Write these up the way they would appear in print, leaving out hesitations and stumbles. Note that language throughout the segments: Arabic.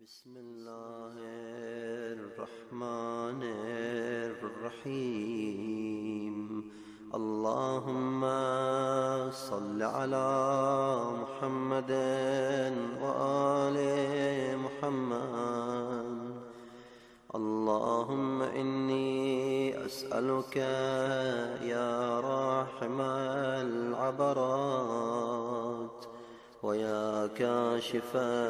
بسم الله الرحمن الرحيم. اللهم صل على محمد وآل محمد. اللهم إني أسألك يا راحم العبرات ويا كاشف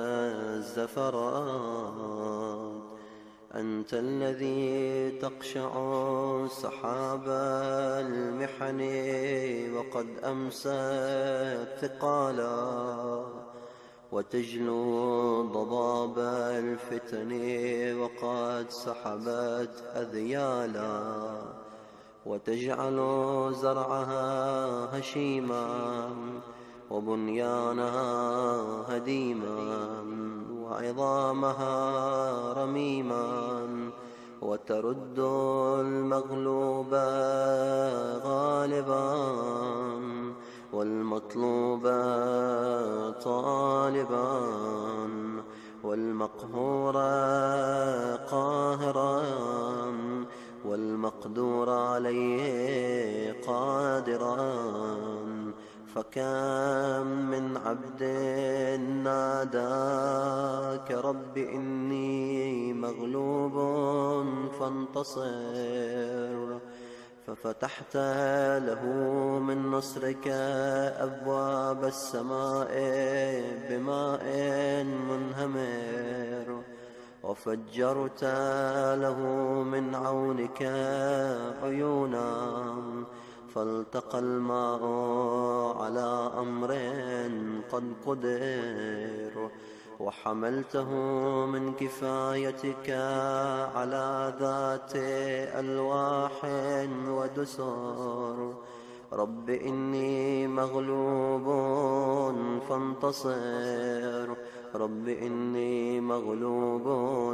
الزفرات، أنت الذي تقشع سحاب المحن وقد أمست ثقالا، وتجلو ضباب الفتن وقد سحبت أذيالا، وتجعل زرعها هشيما وبنيانها هديما وعظامها رميما، وترد المغلوب غالبا والمطلوب طالبا والمقهور قاهرا والمقدور عليه قادرا. فكم من عبد ناداك رب إني مغلوب فانتصر، ففتحت له من نصرك أبواب السماء بماء منهمر، وفجرت له من عونك عيونا، فالتقى الماء على أمر قد قدر، وحملته من كفايتك على ذات ألواح ودسر. رب إني مغلوب فانتصر، رب إني مغلوب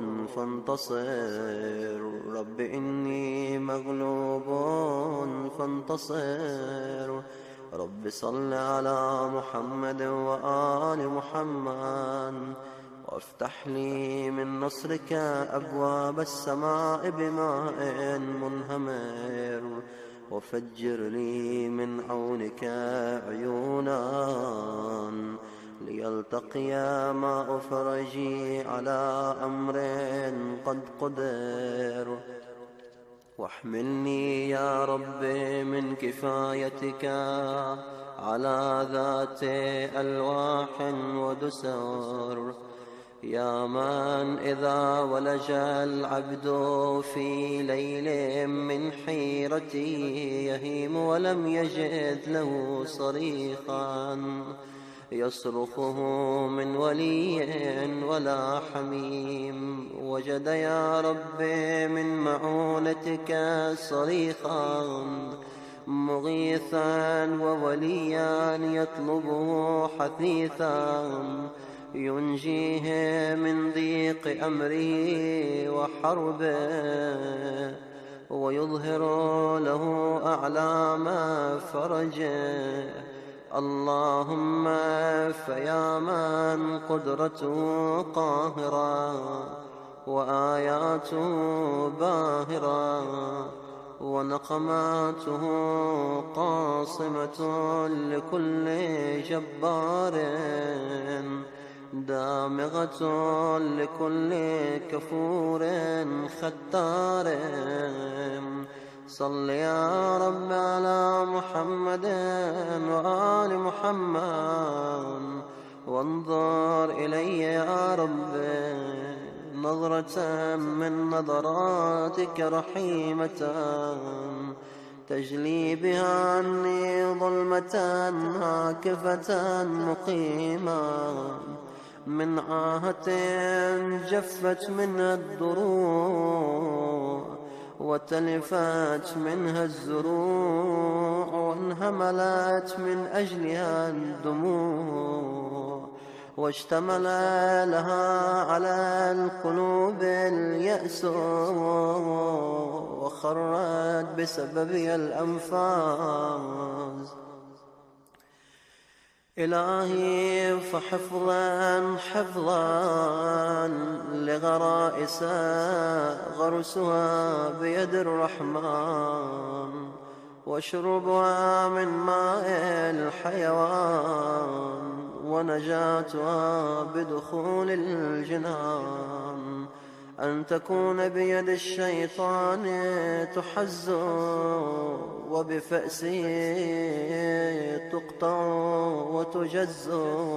فانتصر، رب إني مغلوب فانتصر. رب صل على محمد وآل محمد، وافتح لي من نصرك أبواب السماء بماء منهمر، وفجر لي من عونك عيونا، ليلتقي ماء فرجي على أمر قد قدر. واحملني يا رب من كفايتك على ذات ألواح ودسر، يا من إذا ولج العبد في ليل من حيرتي يهيم ولم يجد له صريخا يصرخه من ولي ولا حميم، وجد يا رب من معونتك صريخا مغيثا ووليا يطلبه حثيثا ينجيه من ضيق أمره وحربه، ويظهر له أعلام فرجه. اللهم فيا من قدرته قاهرة وآياته باهرة ونقماته قاصمة لكل جبار، دامغة لكل كفور ختار. صل يا رب على محمد وآل محمد، وانظر إلي يا رب نظرة من نظراتك رحيمة، تجلي بها عني ظلمة هاكفة مقيمة، من عاهة جفت منها الضروع وتلفت منها الزروع، وانهملت من أجلها الدموع، واشتمل لها على القلوب اليأس، وخرت بسببها الأنفاس. إلهي فحفظا حفظا لغرائس غرسها بيد الرحمن، واشربها من ماء الحيوان، ونجاتها بدخول الجنان أن تكون بيد الشيطان تحز، وبفأسه تقطع وتجز.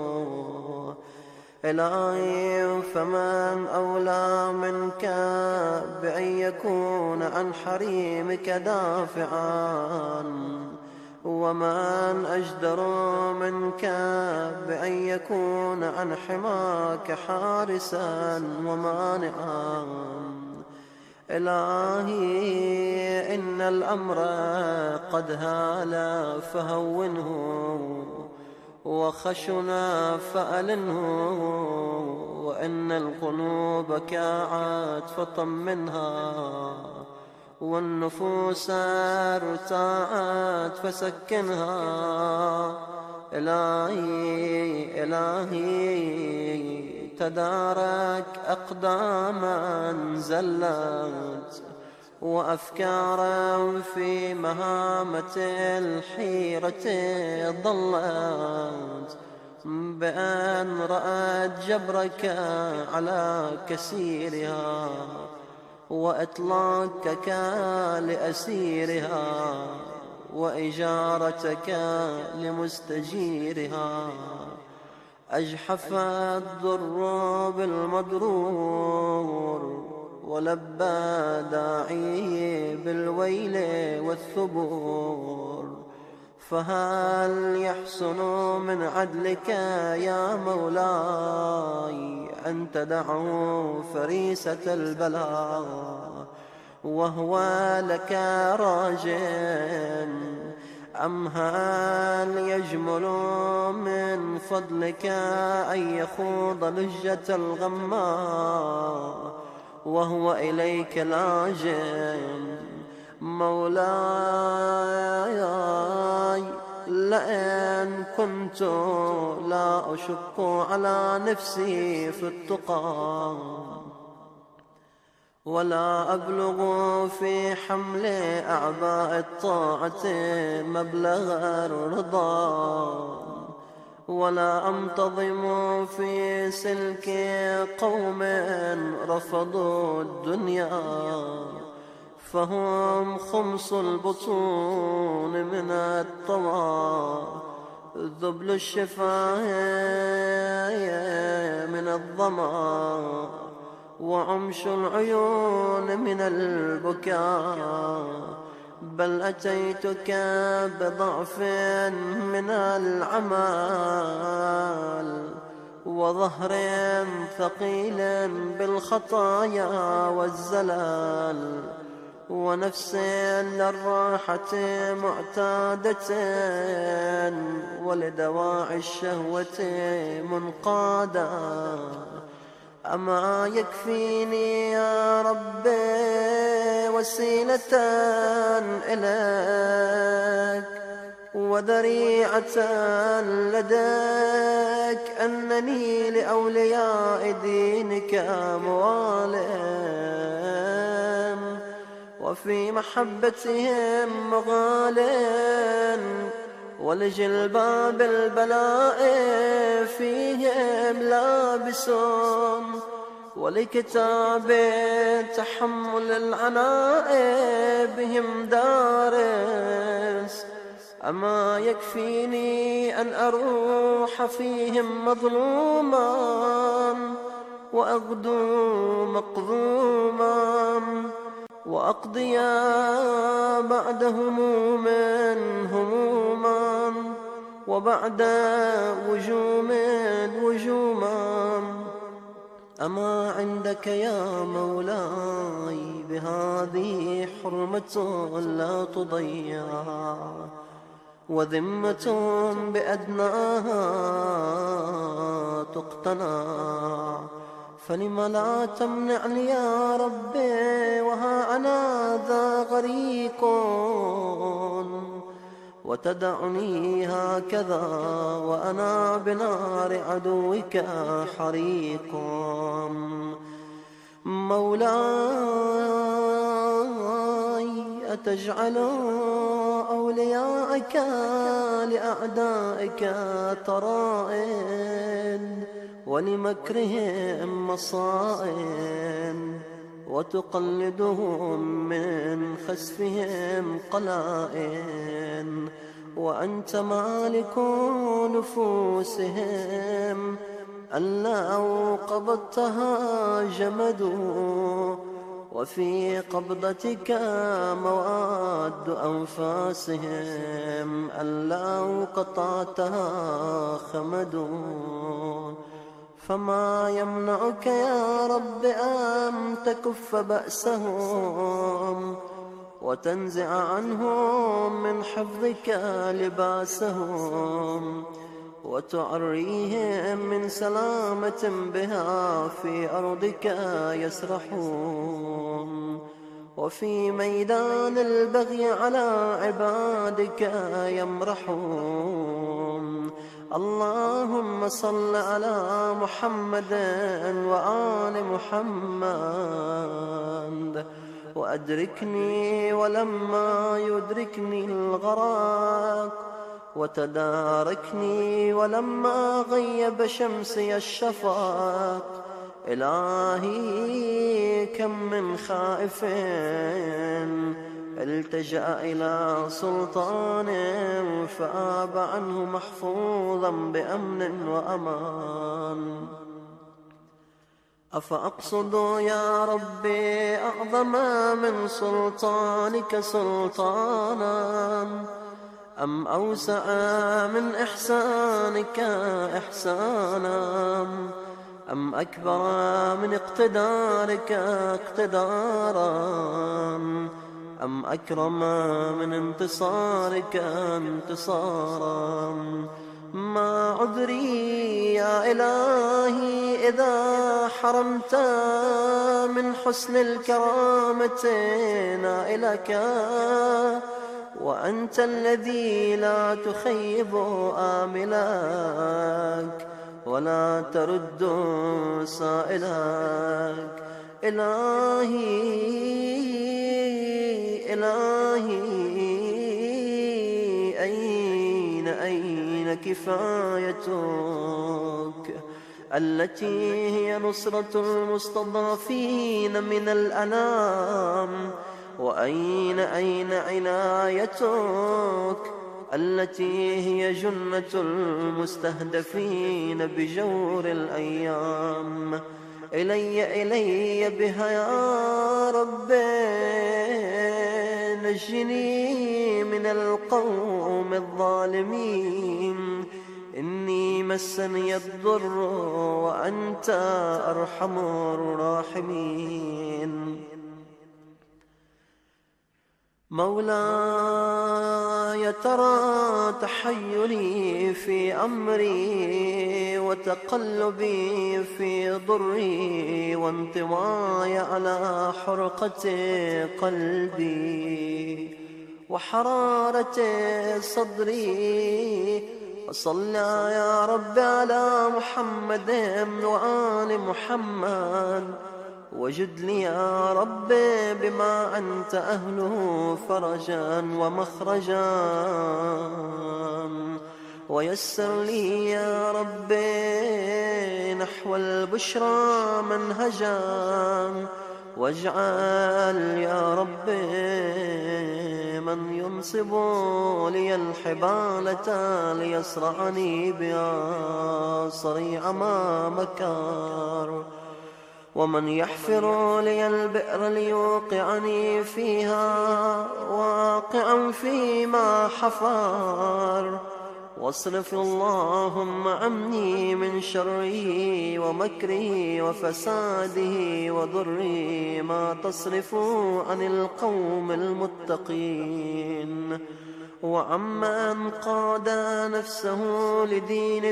إلهي فمن أولى منك بأن يكون عن حريمك دافعا، ومن أجدر منك بأن يكون عن حماك حارسا ومانعا. إلهي إن الأمر قد هال فهونه، وخشنا فألنه، وإن القلوب كاعت فطمنها، والنفوس ارتاعت فسكنها. إلهي إلهي تدارك أقداما زلت، وأفكارا في مهامة الحيرة ضلت، بأن رأت جبرك على كسيرها، وإطلاقك لأسيرها، وإجارتك لمستجيرها. أجحف الضر بالمضرور، ولبى داعي بالويل والثبور. فهل يحسن من عدلك يا مولاي أن تدعه فريسة البلاء وهو لك راجٍ؟ أم هل يجمل من فضلك أن يخوض لجة الغماء وهو إليك لاجٍ؟ مولاي لئن كنت لا أشق على نفسي في التقى، ولا أبلغ في حمل أعباء الطاعة مبلغ الرضا، ولا أنتظم في سلك قوم رفضوا الدنيا، فهم خمس البطون من الطوى، ذبل الشفاه من الظما، وعمش العيون من البكاء. بل أتيتك بضعف من العمال، وظهر ثقيل بالخطايا والزلال، ونفس للراحة معتادة، ولدواعي الشهوة منقادة. أما يكفيني يا ربي وسيلة إليك وذريعة لديك أنني لأولياء دينك موال، وفي محبتهم مغال، ولجلباب البلاء فيهم لابس، ولكتاب تحمل العناء بهم دارس. أما يكفيني أن أروح فيهم مظلوما وأغدو مقذوما، وأقضي بعد هموم هموما، وبعد وجوم وجوما. أما عندك يا مولاي بهذه حرمة لا تضيع، وذمة بأدناها تقتنع، فلم لا تمنعني يا ربي وها أنا ذا غريق، وتدعني هكذا وأنا بنار عدوك حريق. مولاي أتجعل أولياءك لأعدائك ترائن ولمكرهم مصائن، وتقلدهم من خسفهم قلائن، وأنت مالك نفوسهم أن لو قبضتها جمدوا، وفي قبضتك مواد أنفاسهم أن لو قطعتها خمدوا. فما يمنعك يا رب أن تكف بأسهم وتنزع عنهم من حفظك لباسهم، وتعريهم من سلامة بها في أرضك يسرحون، وفي ميدان البغي على عبادك يمرحون. اللهم صل على محمد وآل محمد، وأدركني ولما يدركني الغرق، وتداركني ولما غيب شمسي الشفق. إلهي كم من خائف التجأ إلى سلطان فآب عنه محفوظا بأمن وأمان. أفأقصد يا ربي أعظم من سلطانك سلطانا، أم أوسع من إحسانك إحسانا، أم أكبر من اقتدارك اقتدارا، أم أكرم من انتصارك انتصارا. ما عذري يا إلهي إذا حرمت من حسن الكرامة نائلك، وأنت الذي لا تخيب آملك ولا ترد سائلك. إلهي أين كفايتك التي هي نصرة المستضعفين من الأنام؟ وأين عنايتك التي هي جنة المستهدفين بجور الأيام؟ إلي بها يا رب، نجني من القوم الظالمين. إني مسني الضر وأنت أرحم الراحمين. مولاي ترى تحيري في أمري وتقلبي في ضري وانطواي على حرقة قلبي وحرارة صدري. وصل يا رب على محمد وآل محمد، وجد لي يا رب بما أنت أهله فرجا ومخرجا، ويسر لي يا رب نحو البشرى منهجا، واجعل يا رب من ينصب لي الحبالة ليصرعني بها صريع ما مكر، ومن يحفر لي البئر ليوقعني فيها واقعا فيما حفر. واصرف اللهم عني من شره ومكره وفساده وضره ما تصرف عن القوم المتقين، وعمن قاد نفسه لدين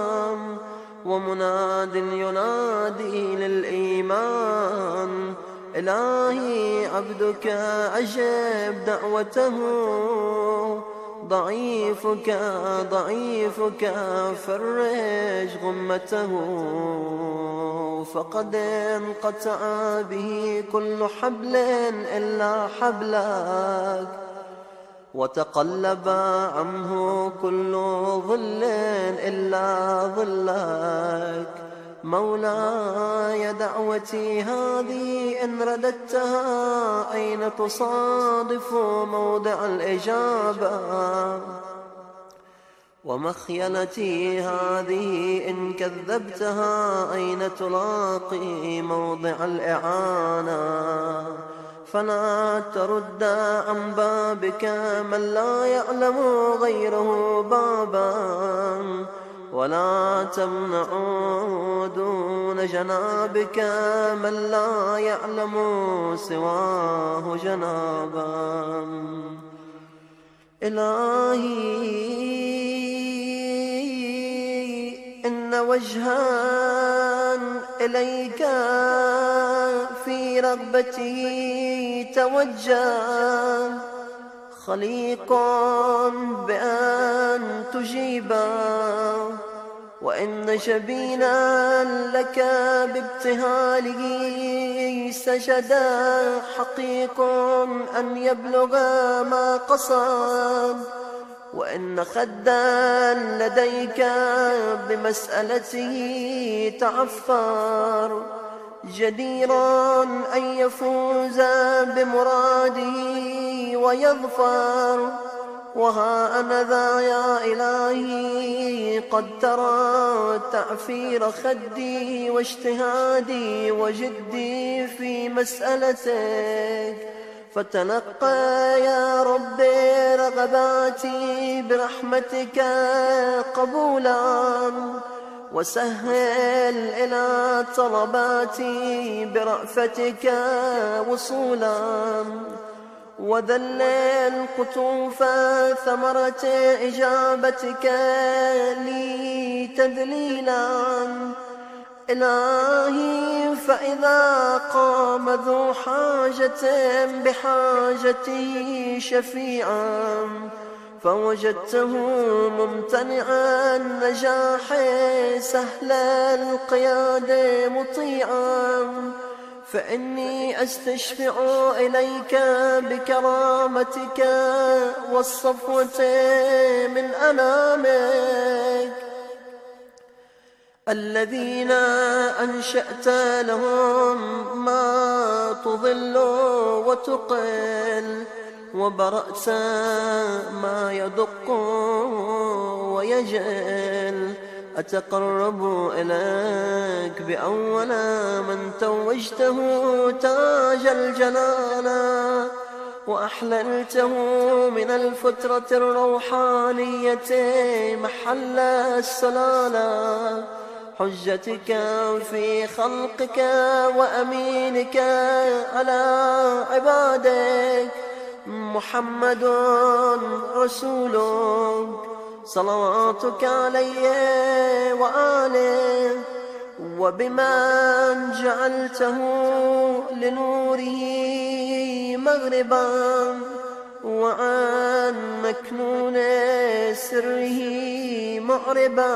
الديان ومناد ينادي للإيمان. إلهي عبدك أجب دعوته، ضعيفك ضعيفك فرج غمته، فقد انقطع به كل حبل إلا حبلك، وتقلب عنه كل ظل إلا ظلك. مولاي دعوتي هذه إن رددتها أين تصادف موضع الإجابة، ومخيلتي هذه إن كذبتها أين تلاقي موضع الإعانة. فلا ترد عن بابك من لا يعلم غيره بابا، ولا تمنع دون جنابك من لا يعلم سواه جنابا. إلهي إن وجها إليك في رغبته توجه، خليق بأن تجيبا، وإن جبينا لك بابتهاله سجدا، حقيق أن يبلغ ما قصد، وإن خدا لديك بمسألته تعفر، جديرا أن يفوز بمراده ويظفر. وها أنا ذا يا إلهي قد ترى تعفير خدي واجتهادي وجدي في مسألتك، فتلقى يا رب رغباتي برحمتك قبولا، وسهل إلى طلباتي برأفتك وصولا، وذلل قطوف ثمرة إجابتك لي تذليلا. إلهي فإذا قام ذو حاجة بحاجتي شفيعا، فوجدته ممتنعا النجاح سهل القياد مطيعا، فإني أستشفع إليك بكرامتك والصفوة من أنامك، الذين أنشأت لهم ما تضل وتقل، وبرأت ما يدق ويجل. أتقرب إليك بأول من توجته تاج الجلالة، وأحللته من الفترة الروحانية محل السلالة، حجتك في خلقك وأمينك على عبادك، محمد رسولك صلواتك عليه وآله، وبمن جعلته لنوره مغربا، وعن مكنون سره معربا،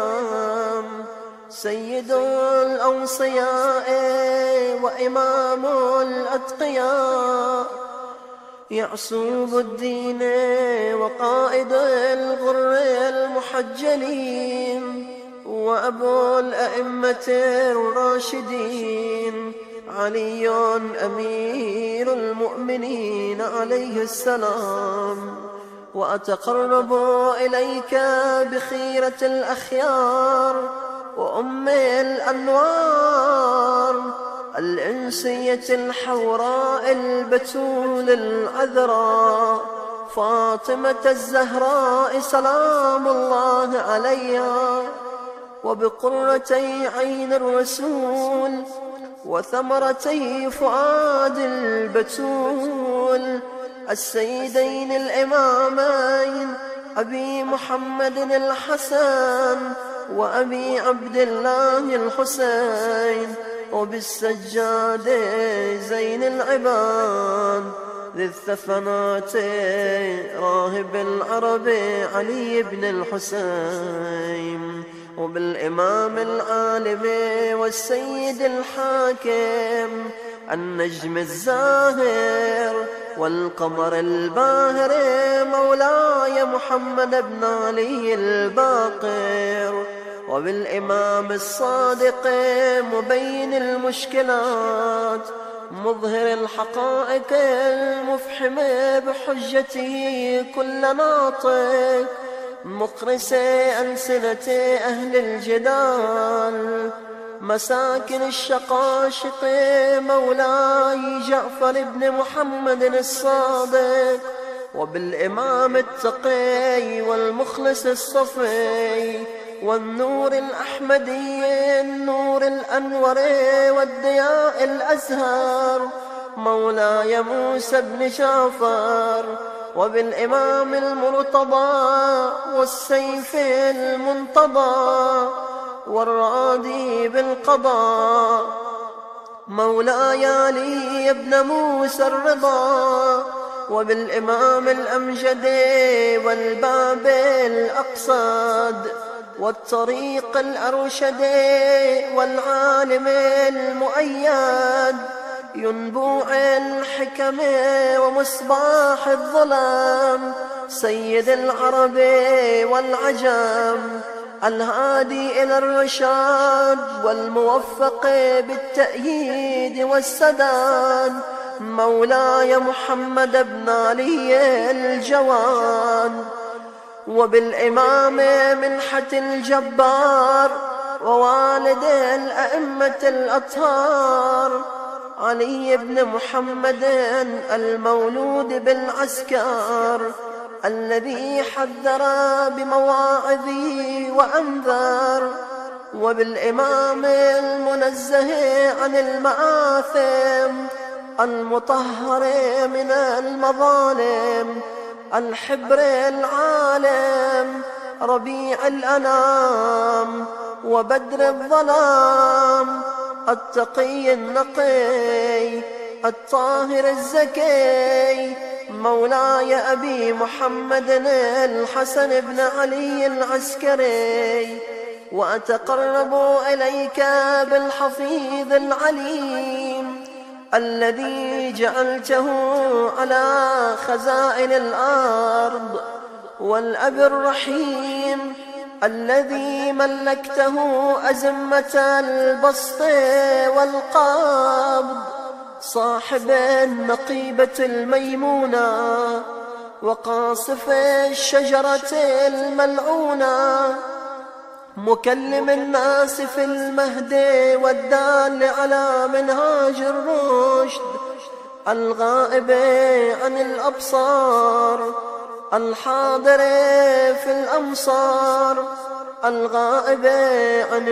سيد الأوصياء وإمام الأتقياء، يعصوب الدين وقائد الغر المحجلين، وأبو الأئمة الراشدين، علي أمير المؤمنين عليه السلام. وأتقرب إليك بخيرة الأخيار وأم الأنوار، الإنسية الحوراء البتول العذراء، فاطمة الزهراء سلام الله عليها، وبقرتي عين الرسول وثمرتي فؤاد البتول، السيدين الإمامين أبي محمد الحسن وأبي عبد الله الحسين، وبالسجاد زين العباد ذي الثفنات راهب العرب علي بن الحسين، وبالإمام العالم والسيد الحاكم النجم الزاهر والقمر الباهر مولاي محمد بن علي الباقر، وبالإمام الصادق مبين المشكلات مظهر الحقائق المفحم بحجته كل ناطق مقرس ألسنة أهل الجدال مساكن الشقاشق مولاي جعفر بن محمد الصادق، وبالإمام التقي والمخلص الصفي والنور الأحمدي النور الأنور والضياء الأزهر مولاي موسى بن جعفر، وبالإمام المرتضى والسيف المنتضى والرادي بالقضاء مولاي علي بن موسى الرضا، وبالإمام الأمجد والباب الأقصد والطريق الأرشد والعالم المؤيد ينبوع الحكم ومصباح الظلام سيد العرب والعجم الهادي إلى الرشاد والموفق بالتأييد والسداد مولاي محمد بن علي الجواد، وبالإمام منحة الجبار ووالد الأئمة الأطهار علي بن محمد المولود بالعسكر الذي حذر بمواعظه وأنذر، وبالإمام المنزه عن المآثم المطهر من المظالم الحبر العالم ربيع الأنام وبدر الظلام التقي النقي الطاهر الزكي مولاي أبي محمد الحسن بن علي العسكري، وأتقرب إليك بالحفيظ العليم الذي جعلته على خزائن الأرض والأب الرحيم الذي ملكته أزمة البسط والقبض صاحب النقيبة الميمونة وقاصف الشجرة الملعونة مكلم الناس في المهد والدال على منهاج الرشد الغائب عن الأبصار الحاضر في الأمصار الغائب عن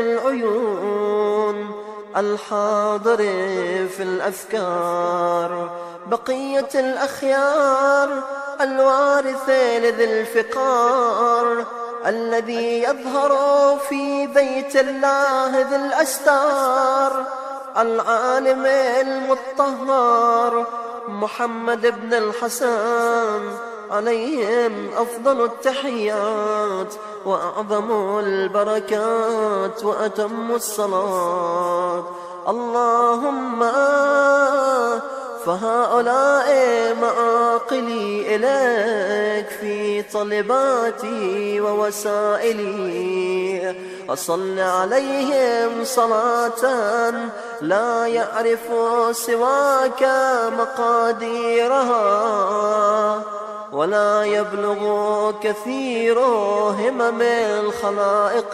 العيون الحاضر في الأفكار بقية الأخيار الوارث لذي الفقار الذي يظهر في بيت الله ذي الأستار العالم المطهر محمد بن الحسن عليهم أفضل التحيات وأعظم البركات وأتم الصلاة. اللهم فهؤلاء معاقلي إليك في طلباتي ووسائلي وصل عليهم صلاة لا يعرف سواك مقاديرها ولا يبلغ كثير همم الخلائق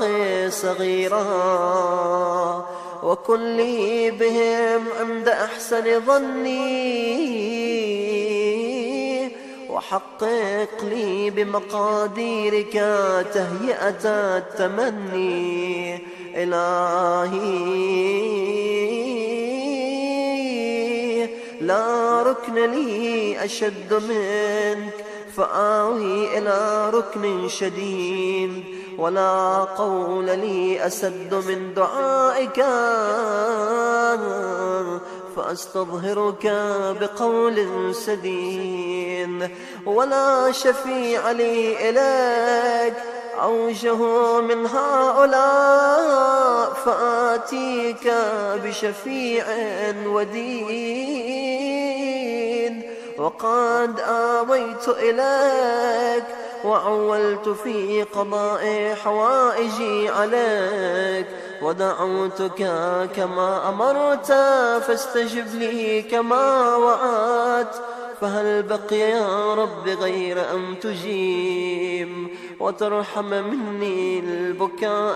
صغيرها، وكن لي بهم عند أحسن ظني وحقق لي بمقاديرك تهيئة التمني. إلهي لا ركن لي أشد منك فآوي إلى ركن شديد، ولا قول لي أسد من دعائك، فأستظهرك بقول سديد، ولا شفيع لي إليك أوجه من هؤلاء، فآتيك بشفيع ودين. وقد آويت إليك وعولت في قضاء حوائجي عليك، ودعوتك كما أمرت فاستجب لي كما وعدت، فهل بقي يا رب غير أن تجيب وترحم مني البكاء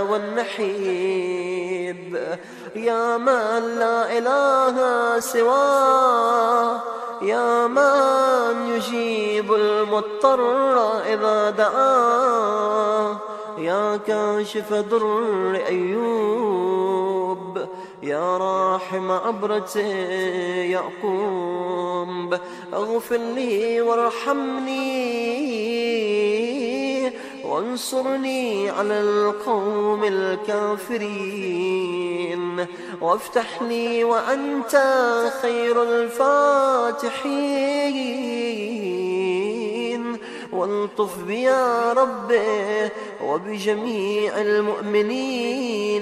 والنحيب؟ يا من لا إله سواه، يا من يجيب المضطر إذا دعاه، يا كاشف ضر أيوب، يا راحم عبرة يعقوب، اغفر لي وارحمني وانصرني على القوم الكافرين، وافتح لي وأنت خير الفاتحين، والطف بي يا ربي وبجميع المؤمنين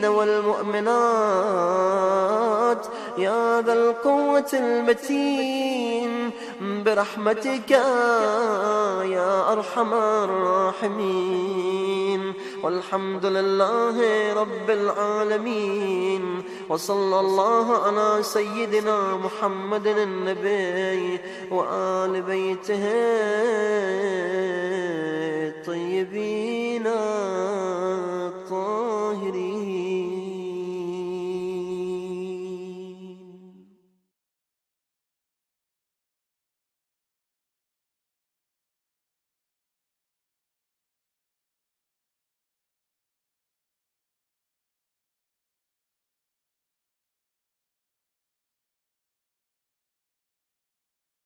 والمؤمنات يا ذا القوة المتين، برحمتك يا أرحم الراحمين. والحمد لله رب العالمين، وصلى الله على سيدنا محمد النبي وآل بيته الطيبين.